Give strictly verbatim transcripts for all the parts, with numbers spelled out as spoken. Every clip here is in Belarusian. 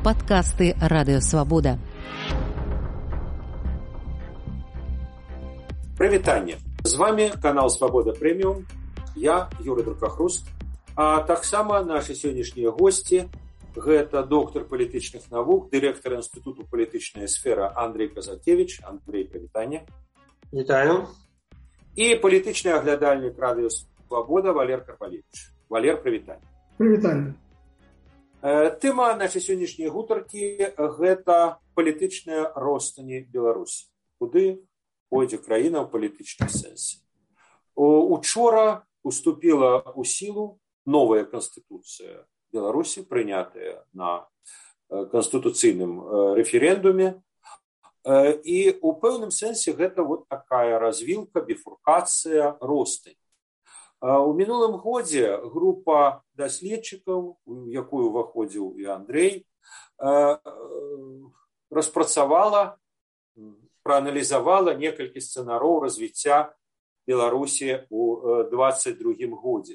Падкасты Радыёвабода. Прывітанне. З вами канал Свабода Прэміум. Я Юрый Друкахруст. А таксама нашы сённяшнія госці гэта доктар палітычных навук, дырэктар інстытуту палітычная сфера Андрей Казакевич. Андрей, прывітанне. Вітаю. І палітычны аглядальнік Радыёвабода Валер Карпалевич. Валер, прывітанне. Прывітанне. Тэма нашай сённяшняй гутаркі гэта палітычная ростані Беларусі. Куды пойдзе краіна ў палітычным сэнсе. Учора уступіла ў сілу новая канстытуцыя Беларусі, прынятая на канстытуцыйным рэферэндуме. І ў пэўным сэнсе гэта вот такая развілка, біфуркацыя, ростань. У мінулым годзе група даследчыкаў, у якую ўваходзіў і Андрей, распрацавала, прааналізавала некалькі сцэнароў развіцця Беларусі ў дваццаць другім годзе.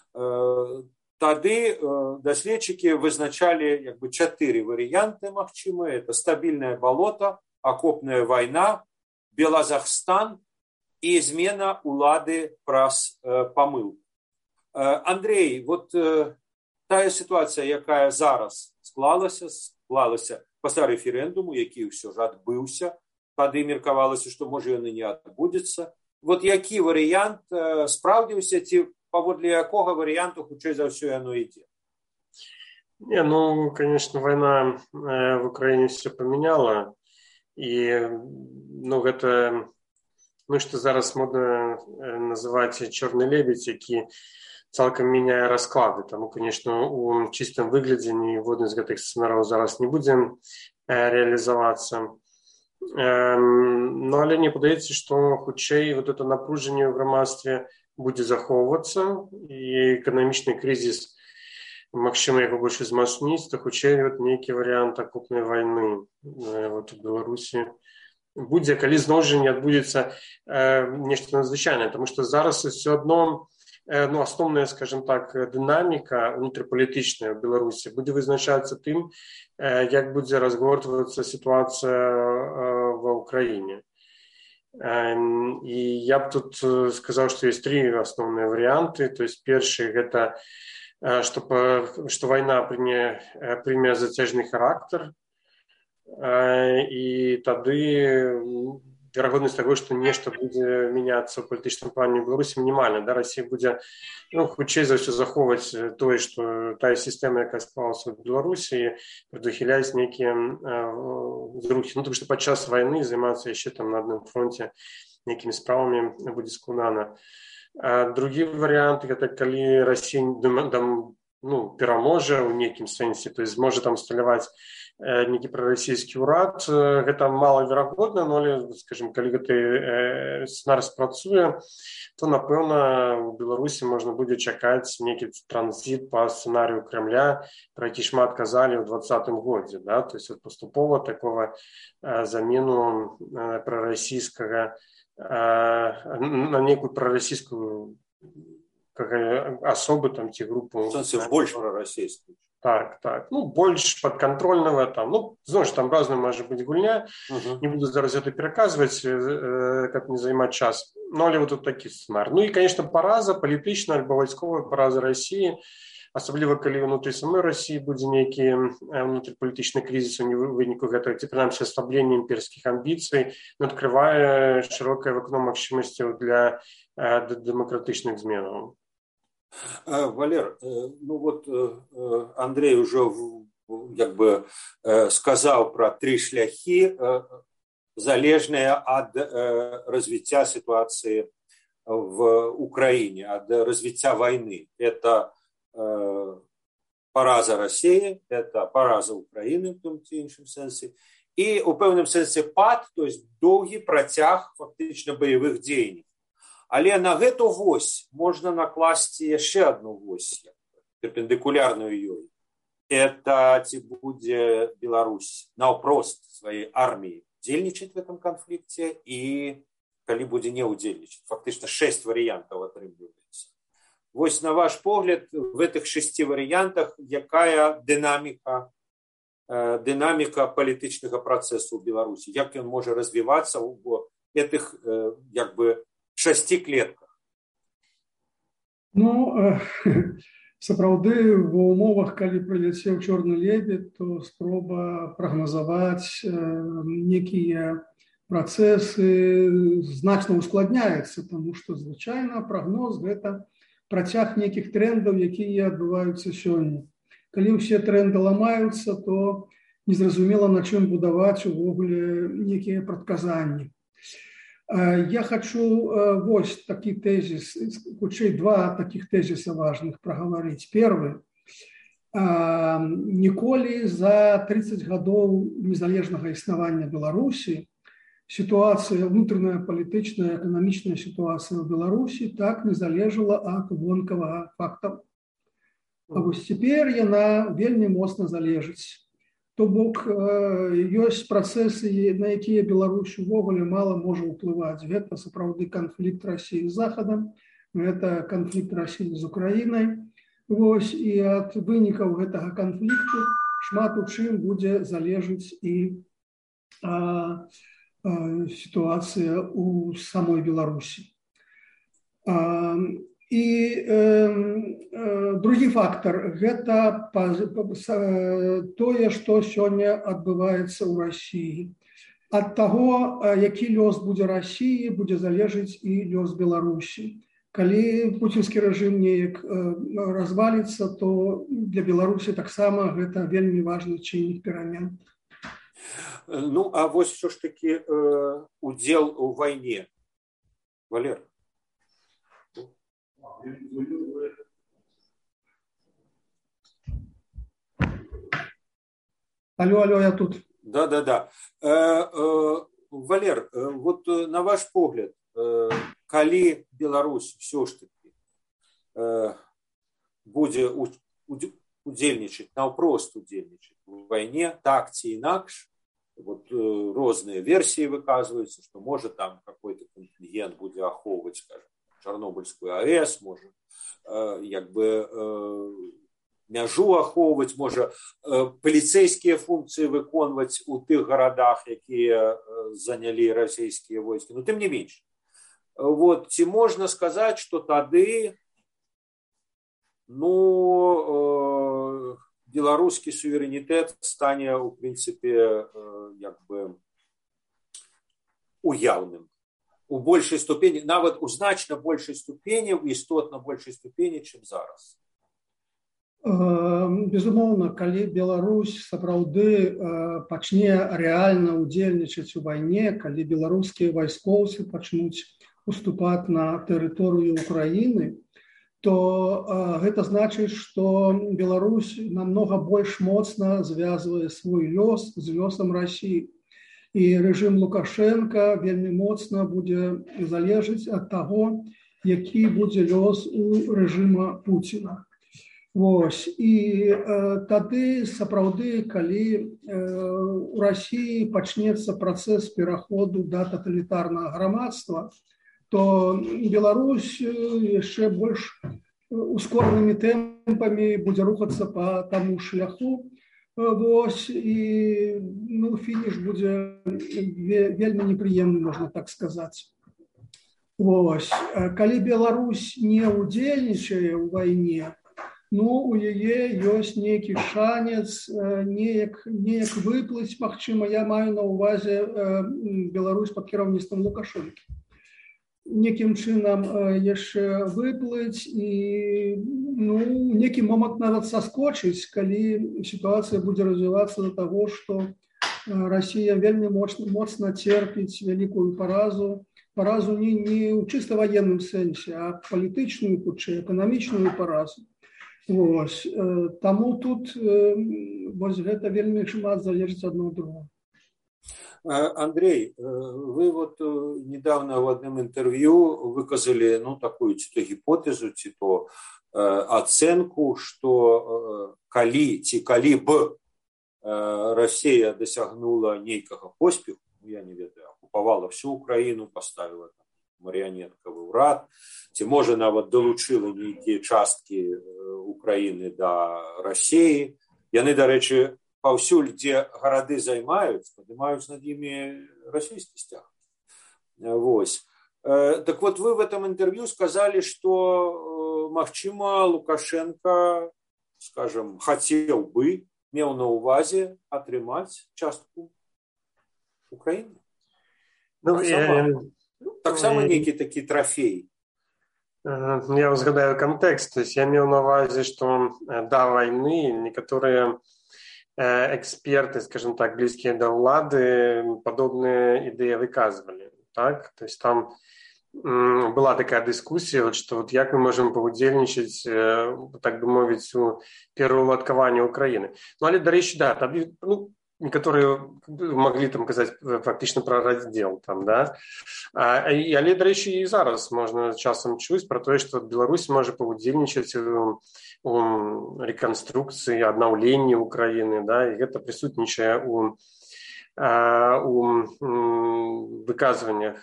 Тады даследчыкі вызначалі як бы чатыры варыянты магчымыя. Это стабільнае балота, акопная вайна, Белазахстан і змена улады праз э, памылку. Э, Андрей, вот э, тая сітуацыя, якая зараз склалася, склалася пасля рэферэндуму, які ўсё ж адбыўся, тады меркавалася, што можа ён і не адбудзецца. Вот які варыянт э, спраўдзіўся, ці паводле якога варыянту хутчэй за ўсё яно ідзе? Не, ну, конечно, война э, в Украине все поменяла, і ну, гэта ну, што зараз модна называць чорны лебедь, які цалкам мяняе расклады. Таму, конечно, у чыстым выглядзе ніводны з гэтых сцэнараў зараз не будзе реалізавацца. Ну, але мне падаецца, што хутчэй вот это напружанне ў грамадстве будзе захоўвацца, і эканамічны крызіс, магчыма, яго больш узмацніць, то хутчэй вот нейкі варыянт акопнай вайны вот у Беларусі будзе, калі зноў жа не адбудзецца э, нешта надзвычайнае, таму што зараз усё адно э, ну, асноўная, скажем так, дынаміка унутрыпалітычная ў Беларусі будзе вызначацца тым, э, як будзе разгортвацца сітуацыя э, ва ўкраіне. Э, і я б тут сказаў, што ёсць тры асноўныя варыянты. То есть першы гэта э, што, што вайна прыме, прыме зацяжны характар, і тады верагоднасць таго, што нешта будзе мяняцца ў палітычным плане ў Беларусі мінімальна. Да? Расія будзе ну, хутчэй за ўсё захоўваць тое, што тая сістэма, якая склалася ў Беларусі, прадухіляць нейкія зрухі. Ну, тому што падчас вайны займацца яшчэ там на адным фронте нейкімі справамі будзе складана. А другі варыянт гэта калі Расія там, ну, пераможа ў нейкім сэнсе, то есть зможа там усталяваць нейкі прарасійскі ўрад. Гэта малаверагодна, но але, скажем, калі гэты сцэнар спрацуе, то, напэўна, у Беларусі можна будзе чакаць нейкі транзіт па сцэнарыю Кремля, про які шмат казалі ў двадцатым годзе. Да? То есть паступова такого замену прарасійскага на нейкую прарасійскую асобы там ці групу. Больш прарасійскую. Так, так. Ну, больш падкантрольнага там. Ну, зноў ж, там разная можа быць гульня. Uh-huh. Не буду зараз гэта пераказваць, э, каб не займаць час. Ну, але вот тут такі сцэнар. Ну і, конечно, параза палітычная альбо вайсковая параза Расіі, асабліва калі ўнутры самой Расіі будзе нейкі унутрыпалітычны крызіс у выніку гэтага, ці прынамсі аслаблення імперскіх амбіцый, адкрывае шырокае вакно магчымасцяў для э, дэмакратычных зменаў. Валер, ну вот Андрей уже как бы сказал про три шляхи, залежные от развития ситуации в Украине, от развития войны. Это пораза России, это пораза Украины в том или ином смысле, и в певном смысле пад, то есть долгий протяг фактично боевых действий. Але на гэту вось можна накласці яшчэ одну вось, перпендыкулярную ёй. Это ці будзе Беларусь наўпрост сваёй арміі удзельнічаць в этом конфликте і калі будзе не удзельнічаць. Фактычна шесть варыянтаў атрымліваецца. Вось на ваш погляд, в этих шести варыянтах якая дынаміка дынаміка палітычнага працэсу ў Беларусі, як ён можа развівацца ў гэтых як бы шасці клетках? Ну, сапраўды, ва ўмовах, калі прыляцеў чорны лебедь, то спроба прагназаваць некія працэсы значна ускладняецца, таму што звычайна прагноз гэта працяг нейкіх трендаў, якія адбываюцца сёння. Калі ўсе тренды ламаюцца, то незразумела, на чым будаваць увогуле некія прадказанні. Я хочу вось такі тэзіс, хутчэй два такіх тэзіса важных прагаварыць. Первы. Ніколі за тридцать гадоў незалежнага існавання Беларусі сітуацыя, внутренняя палітычная, эканамічная сітуацыя ў Беларусі так не залежала ад вонкавага фактару. А вось цяпер яна вельмі моцна залежыць. То бок ёсць працэсы, на якія Беларусь увогуле мала можа ўплываць. Гэта сапраўды канфлікт Расіі з Захадам, гэта канфлікт Расіі з Украінай. Вось, і ад вынікаў гэтага канфлікту шмат у чым будзе залежыць і а, а, сітуацыя ў самой Беларусі. А, І э, э, другі фактар – гэта тое, што сёння адбываецца ў Расіі. Ад таго, які лёс будзе Расіі, будзе залежыць і лёс Беларусі. Калі пуцінскі рэжым неяк разваліцца, то для Беларусі таксама гэта вельмі важны чыннік перамен. Ну, а вось що ж такі э, удзел у вайне, Валер? Алло, алло, я тут. Да, да, да. Э, э, Валер, э, вот на ваш погляд, э, калі Беларусь все ж таки э, будзе удзельнічаць, наўпрост удзельнічаць у вайне, так ці інакш, вот э, розныя версіі выказваюцца, што можа там какой-то контингент будзе ахоўваць, скажем, Чарнобыльскую АЭС, можа э, як бы э, мяжу ахоўваць, можа э, паліцэйскія функцыі выконваць у тых гарадах, якія э, занялі расійскія войскі. Но тым не менш. Вот, ці можна сказаць, што тады ну, э, беларускі суверэнітэт стане, у прынцыпе, э, як бы уяўным. У большай ступені, нават у значна большай ступені, у істотна большай ступені, чым зараз. Безумоўна, калі Беларусь сапраўды пачне рэальна удзельнічаць у вайне, калі беларускія вайскоўцы пачнуць уступаць на тэрыторыю Украіны, то гэта значыць, што Беларусь намнога больш моцна звязвае свой лёс з лёсам Расіі. І рэжым Лукашенка вельмі моцна будзе залежыць ад таго, які будзе лёс у рэжыма Пуціна. Вось. І э, тады сапраўды, калі э, у Расіі пачнецца працэс пераходу да таталітарнага грамадства, то Беларусь яшчэ больш ускоранымі тэмпамі будзе рухацца па таму шляху. Вось, і ну, фініш будзе вельмі непрыемны, можна так сказаць. Вось. Калі Беларусь не удзельнічае ў вайне, ну, у яе ёсць нейкі шанец, неяк, неяк выплыць, магчыма, я маю на ўвазе Беларусь пад кіраўніцтвам Лукашэнкі. Некім чынам яшчэ выплыць і ну, некі момант нават саскочыць, калі сітуацыя будзе развівацца да таго, што Расія вельмі моцна, моцна церпіць вялікую паразу, паразу не, не ў чыста ваенным сэнсе, а палітычную, хутчэй, эканамічную паразу. Вось. Таму тут вось гэта вельмі шмат залежыць адно ад другога. Андрей, вы вот недавно в одном интервью выказали ну, такую ці-то гипотезу, ці-то э, оценку, что э, калі, ці калі б э, Россия досягнула нейкага поспеху, я не ведаю, оккупавала всю Украину, поставила там, марионетковый урад, ці можа нават долучила нейкія часткі Украины до России. Яны, до речі, паўсюль, дзе гарады займаюць, падымаюць над імі расійскі сцяг. Вось. Так вот, вы в этом интервью сказали, что, магчыма, Лукашенко, скажем, хотел бы, меў на увазе атрымаць частку Украины. Ну, так само некий такі трофей. Я узгадаю контекст. То есть я имел на увазе, что до войны некоторые эксперты, скажем так, близкие до влады, подобные идеи выказывали. Так? То есть там была такая дискуссия, вот, что вот як мы можем поудзельнічаць, так бы мовіць, у пераўладкаванні Украины. Ну, але, до речи, да, там, ну, некоторые могли там казать фактично про раздел, там, да. А, але, до речи, и зараз можно часом чуць про то, что Беларусь может поудзельнічаць у, у реконструкции, обновлении Украины, да, и это присутнічае у, у выказываниях,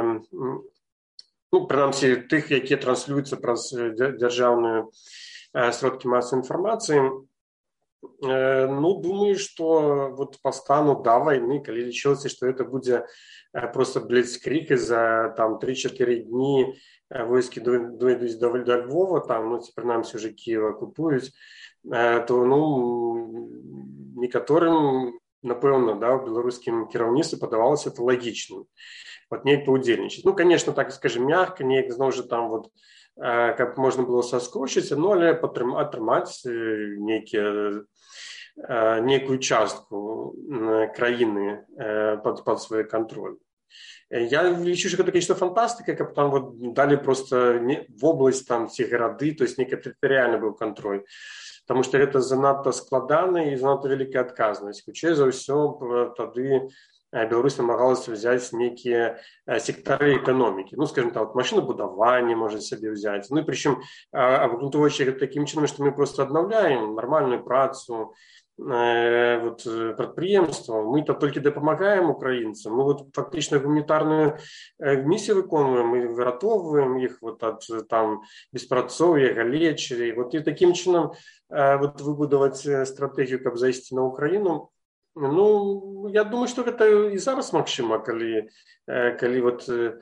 ну, принамсі, тых, якія транслююцца праз дзяржаўную сродкі масавай інфармацыі. Ну, думаю, что вот по стану до войны, калі лічылася, что это будет просто бліцкриг, и за там три-четыре дні войски дойдуць до, до Львова, там, ну, принамсі, уже Киев оккупуюць, то, ну, некаторым, напэўна, да, в беларускім кіраўніцтве падавалася это логичным. Вот неяк поудзельнічаць. Ну, конечно, так скажем, мягко, неяк зноў жа там вот, как можно было соскочить, но але атрымаць некие, некую частку краіны под, под свой контроль. Я лічу, что это, конечно, фантастика, как там вот дали просто в область там все города, то есть некий территориальный был контроль. Потому что это занадто складана и занадто великая отказность. Хутчэй за ўсё тады Беларусь намагалася взять некие сектары экономики. Ну, скажем так, вот машинобудование может себе взять. Ну, и причем обґрунтовуючи таким чином, что мы просто обновляем нормальную працу, вот, предприемства. Мы-то только допомагаем украинцам. Мы вот фактично гуманитарную миссию выконываем, мы выратовываем их вот от там беспрацоўя, галечы. Вот и таким чином вот выбудовать стратегию, как зайти на Украину. Ну, я думаю, что это и зараз магчыма, калі, калі вот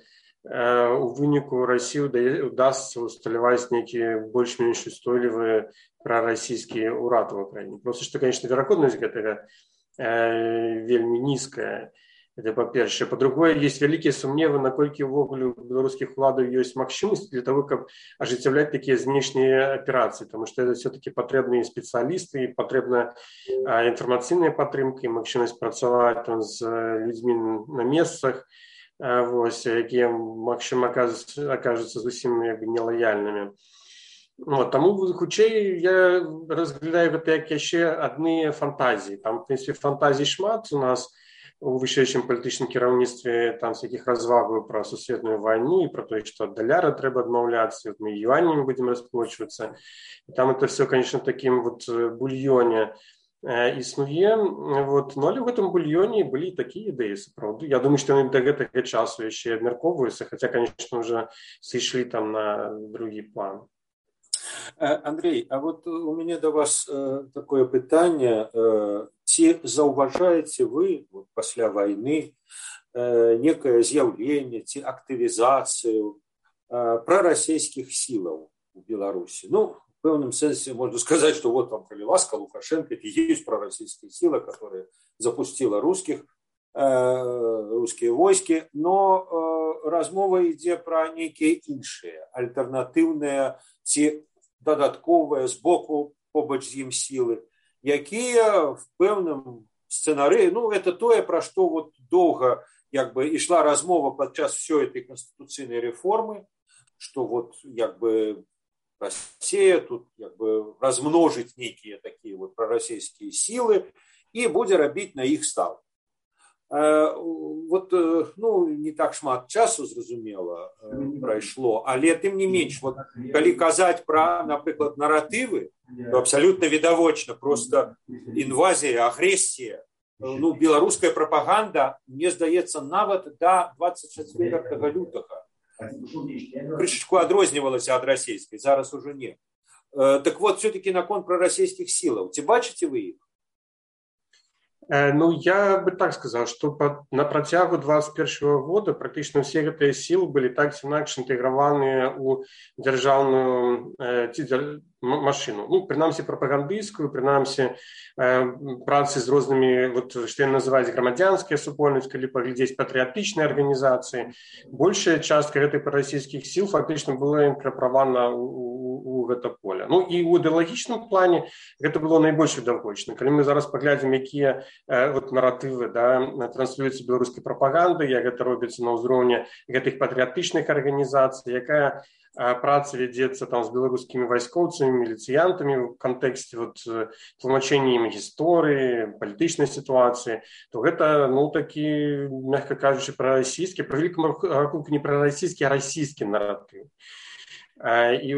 у выніку России удастся усталяваць некие больш-менш устойлівыя прарасійскія ўрады в Украине. Просто что, конечно, верагоднасць гэтага вельмі нізкая. Это по-першае. По-другое, есть великие сумневы, наколькі ўвогуле у беларускіх уладаў ёсць магчымасць для того, каб ажыццяўляць такія знешнія аперации, потому что это все-таки потребные специалисты, потребна информацыйная падтрымка і магчымасць працаваць там з людзьмі на месцах, вось, якія, магчыма, окажуцца зусім як бы нелояльнымі. Вот, таму хутчэй я разглядаю гэта як яшчэ адны фантазіі. Там, в принципе, фантазій шмат у нас у вышэйшым палітычным кіраўніцтве, там всяких развагаў про сусветную войну и про то, что от доляра трэба адмаўляцца, вот мы юанями будем расплачиваться. И там это все, конечно, в таким вот бульоне э, існуе. Вот. Но але в этом бульоне были такие идеи, сапраўды. Я думаю, что они до гэтага часу еще абмяркоўваюцца, хотя, конечно, уже сышлі там на другі план. Андрей, а вот у меня до вас э, такое пытанне. Э, ці заўважаеце вы вот, пасля войны э, некое з'яўленне ці актывізацыю э, прарасійскіх сілаў у Беларусі? Ну, в пэўным сэнсе можно сказать, что вот вам, калі ласка, Лукашенко, это есть прорасійская сила, которая запустила русских, э, русские войски, но э, размова ідзе про некие іншыя, альтэрнатыўныя ці дадатковыя з боку побач з ім сілы, якія в пэўным сцэнарыі, ну, это тое, пра што вот доўга як бы ішла размова падчас всёй этой конституцыйнай рэформы, што вот як бы Россия тут як бы размножыць нейкія такія вот прарасійскія сілы і будзе рабіць на іх ставку. Вот, ну, не так шмат часу, зразумела, прайшло, але тым не менш, вот, калі казаць пра, напрыклад, наратывы, то абсолютно відавочна, просто інвазія, агрэсія, ну, беларуская прапаганда, мне здаецца, нават да двадцать четвёртага лютага крышечку адрознівалася ад расійскай, зараз уже не. Так вот, все-таки наконт прарасійскіх сілаў, ці бачыце вы іх? Ну, я бы так сказал, что на працягу двадцать первого года практически все гэтыя силы были так ці інакш інтэграваныя ў дзяржаўную машину. Ну, прынамсі прапагандысцкую, прынамсі працы з рознымі, вот, што яны называюць грамадзянскія супольнасць, калі паглядзець патрыятычныя арганізацыі. Большая частка гэтай прарасійскіх сил фактычна была інкарпаравана у гэта поле. Ну, і ў ідэалагічным плане гэта было найбольш відавочна. Калі мы зараз паглядзім, якія вот наратывы, да, транслююцца беларускай прапагандай, як гэта робіцца на ўзроўні гэтых патрыятычных арганізацый, якая праца вядзецца там з беларускімі вайскоўцамі, міліцыянтамі ў кантэксце вот тлумачэння ім гісторыі, палітычнай сітуацыі, то гэта, ну, такі, мякка кажучы, прарасійскі, па вялікаму рахунку не прарасійскі, а расійскі наратыў. І,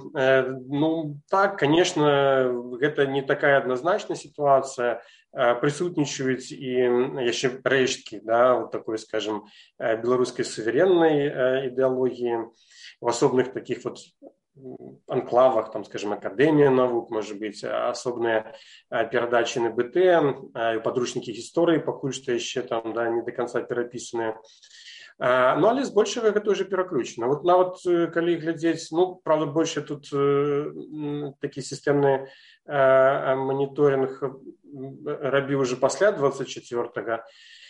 ну, так, конечно, гэта не такая адназначная сітуацыя, присутнічаюць і яшчэ рэшткі, да, вот такой, скажем, беларускай сувереннай ідэалогіі, в асобных таких вот анклавах, там, скажем, Академия наук, может быть, особные передачи на БТ, подручники истории, пакуль што яшчэ там, да, не до конца перапісаныя. Ну, але збольшага гэта ўжо пераключана. Вот нават калі глядзець, ну, правда, больше тут такі сістэмны моніторинг рабіў уже пасля двадцать четвёртага,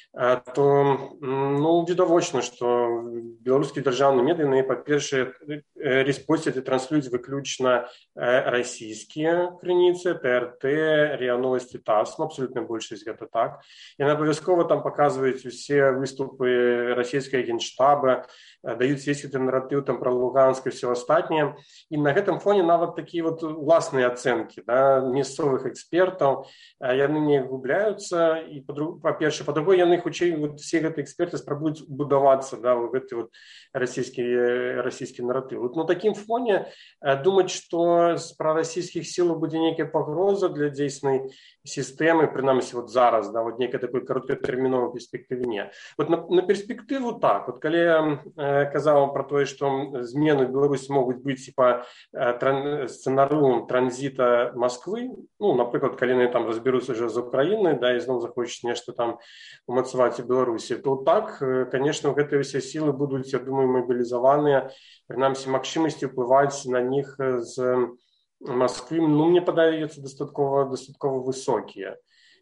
то, ну, відавочна, што беларускія дзяржаўныя медыі, па-першае, рэспосцяць і транслююць выключна расійскія крыніцы, ТРТ, РИА Новости, ТАСС, абсолютная большасць гэта так. Яны абавязкова там паказваюць усе выступы расійскага генштаба, даюць весь гэты наратыў там пра Луганск і ўсё астатняе. І на гэтым фоне нават такія вот уласныя ацэнкі, да, мясцовых экспертаў, яны не губляюцца, і, па-першае, па-другое, яны хутчэй вот все гэтыя эксперты спрабуюць будавацца, да, в гэты вот расійскі расійскі наратыў. Вот на такім фоне думаць, што з прарасійскіх сілаў будзе нейкая пагроза для дзейснай сістэмы, прынамсі вот зараз, да, вот нейкай такой кароткатэрміновай перспектыве не. Вот на, на перспектыву так. Вот калі я э, казаў пра тое, што змены в Беларусі могуць быць па э, тран, сцэнарыю транзіта Москвы, ну, напрыклад, калі яны там разберуцца ўжо з Украінай, да, і зноў захочуць нешта там умацаваць у Беларусі, то так, конечно, гэтыя ўсе сілы будуць, я думаю, мобілізаваныя, прынамсі магчымасці ўплываць на них з Москвы, ну, мне падаецца, дастаткова, дастаткова высокія.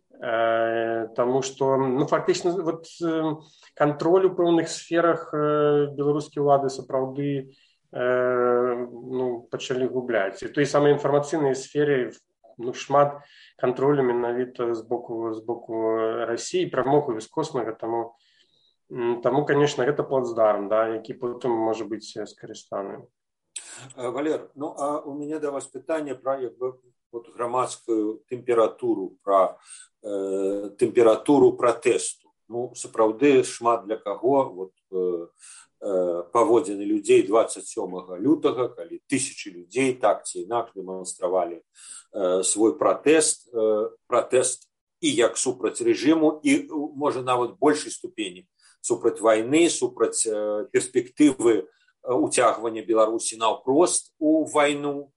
Э, тому што, ну, фактычна, вот, э, кантроль у пэўных сферах э, беларускія ўлады сапраўды э, ну, пачалі губляць. І той самай інфармацыйнай сфере, ну, шмат кантролю менавіта з боку, з боку Расіі, прамога бескоснага, таму, таму, конечно, гэта плацдарм, да, які потым можа быць скарыстаны. Валер, ну а у меня до вас питание про вот, громадскую температуру, про э, температуру протесту. Ну, сапраўды, шмат для кого вот, э, э, паводзіны людзей двадцать сёмага лютага, калі тысячи людзей так ці інакш дэманстравалі э, свой пратэст, э, пратэст і як супраць рэжыму, і, можа, нават большай ступені супраць вайны, супраць э, перспектывы уцягвання Беларусі наўпрост у вайну,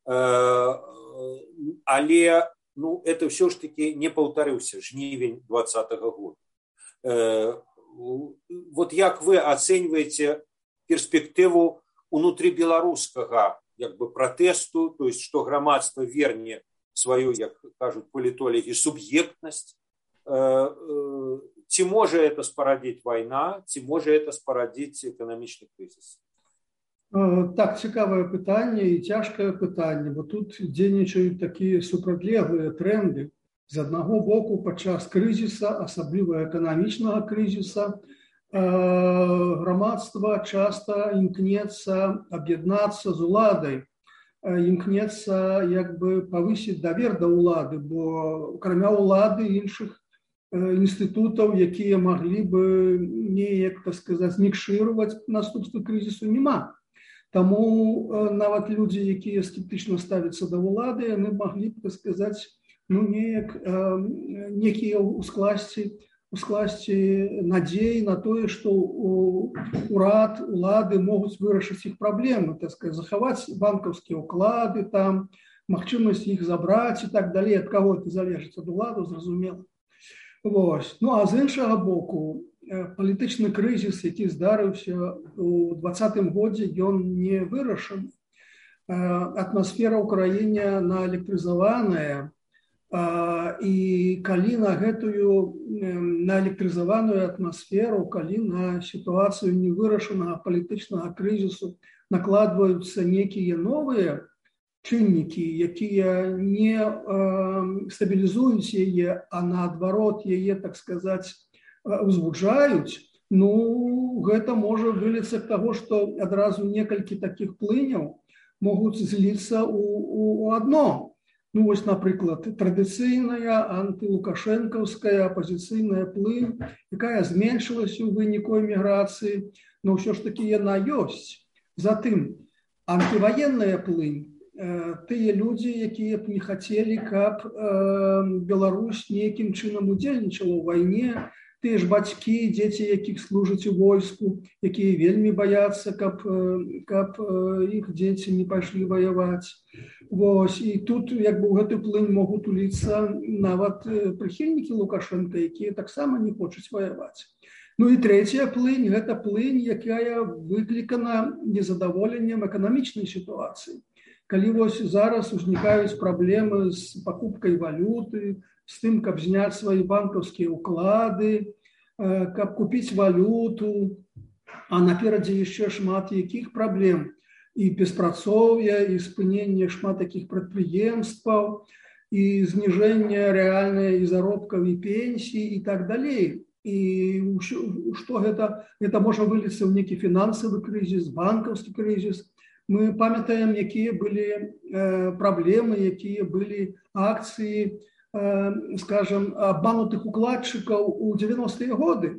але, ну, это все ж таки не паўтарыўся жнівень двадцатага года. Вот як вы ацэньваеце перспектыву унутрыбеларускага як бы пратэсту, то есть што грамадства верне сваю, як кажуць палітолагі, суб'ектнасць, ці можа это спарадзіць вайна, ці можа это спарадзіць эканамічны крызіс? Так, цікавае пытанне і цяжкае пытанне, бо тут дзейнічаюць такія супрацьлеглыя тренды. З аднаго боку, падчас крызіса, асабліва эканамічнага крызіса, грамадства часта імкнецца аб'яднацца з уладай, імкнецца як бы павысіць давер да ўлады, бо акрамя ўлады іншых інстытутаў, якія маглі бы неяк, так сказаць, мікшыраваць наступствы крызісу, няма. Таму нават людзі, якія скептычна ставяцца да ўлады, яны маглі б, так сказаць, ну, неяк некія ускласці, ускласці надзеі на тое, што урад, улады могуць вырашыць іх праблемы, так сказаць, захаваць банкаўскія ўклады, там, магчымасць іх забраць і так далей. Ад каго это залежыць? Ад уладу, зразумела. Вось. Ну, а з іншага боку, палітычны крызіс, які здарыўся у двадцатым годзе, ён не вырашаны. Атмасфера ў краіне наэлектрызаваная, і калі на гэтую наэлектрызаваную атмасферу, калі на сітуацыю невырашанага палітычнага крызісу накладваюцца некія новыя чыннікі, якія не стабілізуюць яе, а наадварот яе, так сказаць, узбуджаюць, ну, гэта можа выліцца к таго, што адразу некалькі такіх плыняў могуць зліцца ў, у адно. Ну, вось, напрыклад, традыцыйная антылукашэнкаўская апазіцыйная плынь, якая зменшылася ў выніку эміграцыі, но ўсё ж такі яна ёсць. Затым, антываенная плынь, тыя людзі, якія б не хацелі, каб Беларусь нейкім чынам удзельнічала ў вайне, тыя ж бацькі, дзеці, якіх служаць у войску, якія вельмі баяцца, каб, каб іх дзеці не пайшлі ваяваць. Вось. І тут як бы, ў гэту плынь могуць уліцца нават прыхільнікі Лукашэнка, якія таксама не хочуць ваяваць. Ну і трэцяя плынь – гэта плынь, якая выклікана незадаволеннем эканамічнай сітуацыі. Калі вось зараз узнікаюць праблемы з пакупкай валюты, з тым, каб зняць свае банкаўскія ўклады, каб купіць валюту, а наперадзе яшчэ шмат якіх праблем, і беспрацоўя, і спынення шмат такіх прадпрыемстваў, і зніжэння рэальнай і заробкаў і пенсій і так далей. І што гэта? Гэта можа выліцца ў нейкі фінансавы крызіс, банкаўскі крызіс. Мы памятаем, якія былі праблемы, якія былі акцыі, скажем, обманутых укладчыкаў у дзевяностыя годы.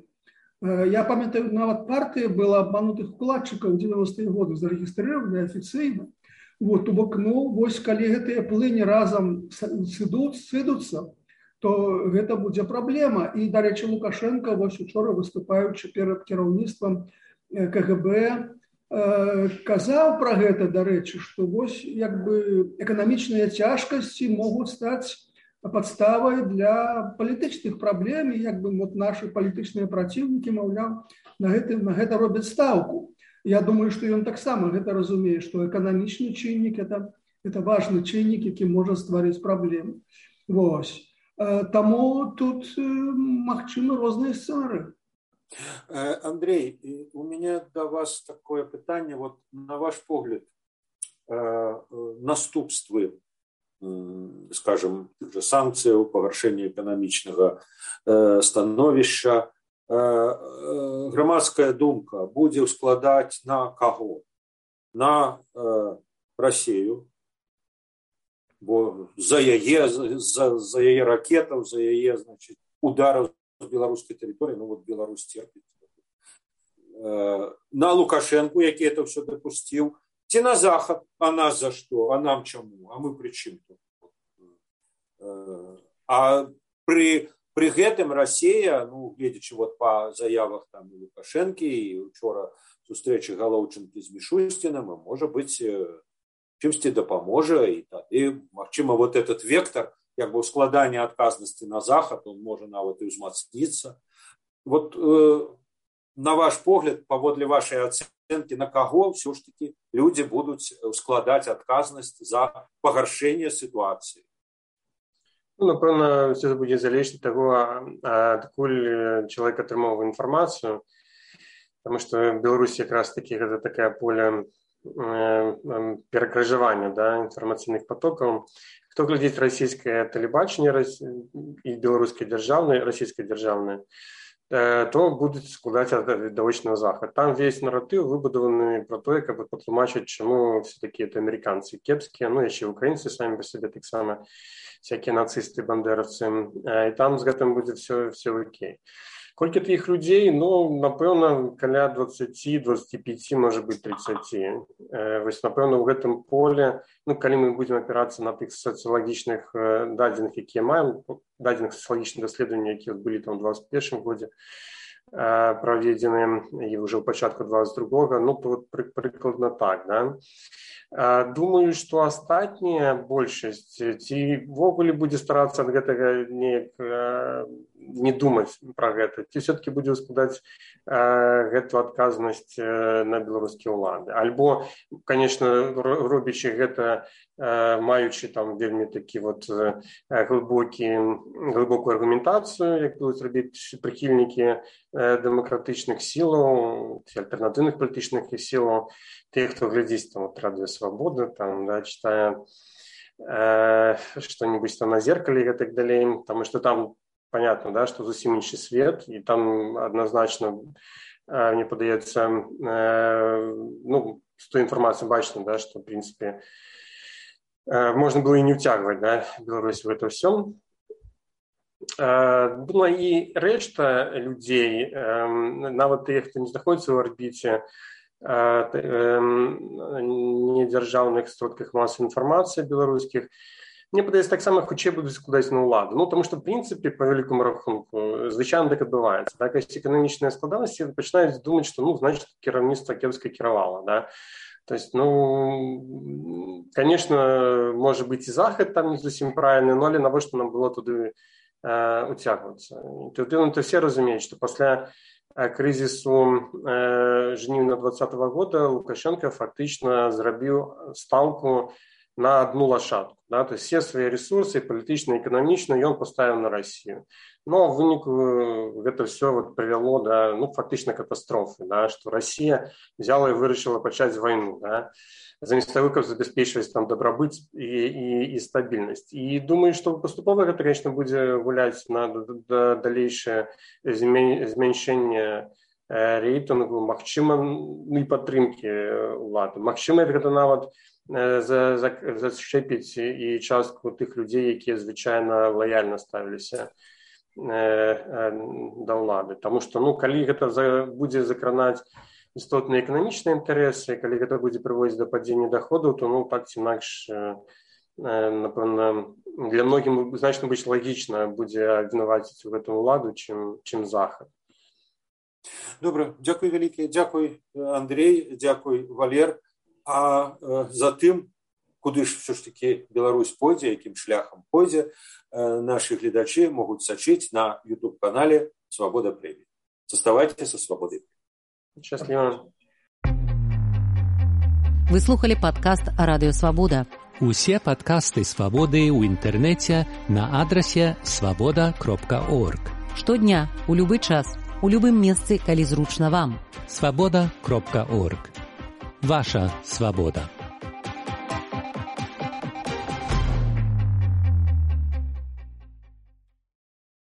Я памятаю, нават партыя была обманутых укладчыкаў у дзевяностыя годы, зарэгістраваны афіцыйна. Вот, то бок, ну, вось, калі гэтыя плыні разам сыдуцца, то гэта будзе праблема. І, дарэчы, Лукашенко вось учора, выступаючы перад кіраўніцтвам ка гэ бэ, казаў пра гэта, дарэчы, што вось, як бы, эканамічныя цяжкасці могуць стаць подставой для палітычных праблем, і як бы вот наши палітычныя праціўнікі, маўляў, на гэта, на гэта робяць ставку. Я думаю, што ён таксама гэта разумее, што эканамічны чыннік это, это важны чыннік, які можа стварыць праблемы. Вось. Таму тут магчымы розныя сцэнары. Андрей, у меня до вас такое пытанне, вот на ваш погляд, наступствы, скажем, санкцыяў, пагаршэння эканамічнага становішча, грамадская думка будзе складаць на каго? На Расію, бо за яе, за, за яе ракетаў, за яе, значит, удараў з беларускай тэрыторыі, ну вот Беларусь терпіць. На Лукашенку, які это все допустил. Ці на Захад, а нас за што, а нам чаму, а мы пры чым тут? А пры, пры гэтым Расія, ну, гледзячы вот па заявах там і Лукашэнкі, і учора сустрэчы Галоўчынкі з Мішустінам, можа быць, чымсьці дапаможа, і тады, магчыма, вот этот вектор, як бы складання адказнасці на Захад, он можа нават і ўзмацніцца. Вот э, на ваш погляд, паводле вашай ацэнкі, на каго все ж таки люди будут складать отказность за пагаршэнне ситуации? Ну, напэўна, все это будет залежать от того, адкуль человек атрымаў информацию, потому что Беларусь как раз таки это такая поле перакрыжавання, да, информационных потоков. Кто глядзіць российское телебачение и белорусское державное, российское державное, то будуть складати віддавочний Захід. Там весь наратив вибудований про те, як потлумачити, чому все-таки це американці кепські, ну і ще українці самі по собі так само, всякі нацисти, бандеровці. І там з гэтым буде все, все окей. Колькі тих людей, ну, напевно, каля двадцать двадцать пять, може бути тридцать. Ось, напевно, в гэтым поле, ну, калі мы будем опираться на тих соціологічних дадзених, які маємо, дадзених соціологічних досліджень, які були там у двадцать першым году проведены, і вже у початку двадцать другого, ну, то вот прикладно так, да. Думаю, што астатняя большасць ці ввогуле будзе старацца ад гэтага неяк не думаць пра гэта, ці все-таки будзе складаць гэту адказнасць на беларускія ўлады. Альбо, конечно, робячы гэта, маючы там вельмі такі вот глыбокі, глыбокую аргументацыю, як будуць рабіць прыхільнікі дэмакратычных сілаў, ці альтэрнатыўных палітычных сілаў, тых, хто глядзіць там вот Радыё Свабода, там, да, читае э, что-нибудь там на зеркале и так далее, потому что там понятно, да, что зусім іншы свет, и там однозначно, э, мне подается, э, ну, с той информацией бачно, да, что, в принципе, э, можно было и не утягивать, да, Беларусь в это все. Э, ну, и решта людей, э, нават тых, хто не знаходится в орбите, недзяржаўных сродках масавай інфармацыі беларускіх, мне падаецца, таксама хутчэй будуць складаць на ўладу. Ну, тому што, в прынцыпе, па вялікаму рахунку, звычайна так адбываецца. Так, калі эканамічныя складанасці пачынаюць думаць, што, ну, значит, кіраўніцтва кепска кіравала, да. То есть, ну, конечно, может быть, и захад там не зусім правильный, но але навошта нам было туды э, уцягвацца. Туды, ну, то все разумеюць, што пасля кризису э, жніўня двадцатого года Лукашенко фактично зрабіў ставку на одну лошадку. Да? То есть все свои ресурсы, палітычна, эканамічна, ён поставіў на Россию. Но в выніку гэта все вот привело до, ну, фактично катастрофы, да? Что Россия взяла и вырашила пачаць войну, да? Замест того, как забяспечваць там добробыт и, и, и стабильность. И думаю, что поступова гэта, конечно, будзе гуляць на далейшее змяншэнне рейтингу, магчыма, ну, и падтрымки улады. Магчыма, гэта нават зачэпіць і частку тых людзей, якія звычайна лаяльна ставіліся да ўлады. Таму што, ну, калі гэта будзе закранаць істотныя эканамічныя інтарэсы, калі гэта будзе прыводзіць да падзення доходаў, то, ну, так ці інакш, напэўна, для многім значна больш лагічна будзе абвінаваціць у гэтым уладу, чым, чым захад. Добра, дзякуй вялікі, дзякуй, Андрей, дзякуй, Валер. А э, затым, куды ж все ж таки Беларусь пойдзе, якім шляхам пойдзе, э, наши гледачы могуць сачыць на YouTube-канале «Свобода Премии». Заставайтесь со «Свободой». Счастливо. Вы слухали падкаст «Радыё Свабода». Усе падкасты «Свабоды» ў інтэрнэце на адрасе свабода кропка орг. Штодня, у любы час, у любым месцы, калі зручна вам. свабода кропка орг. Ваша свобода.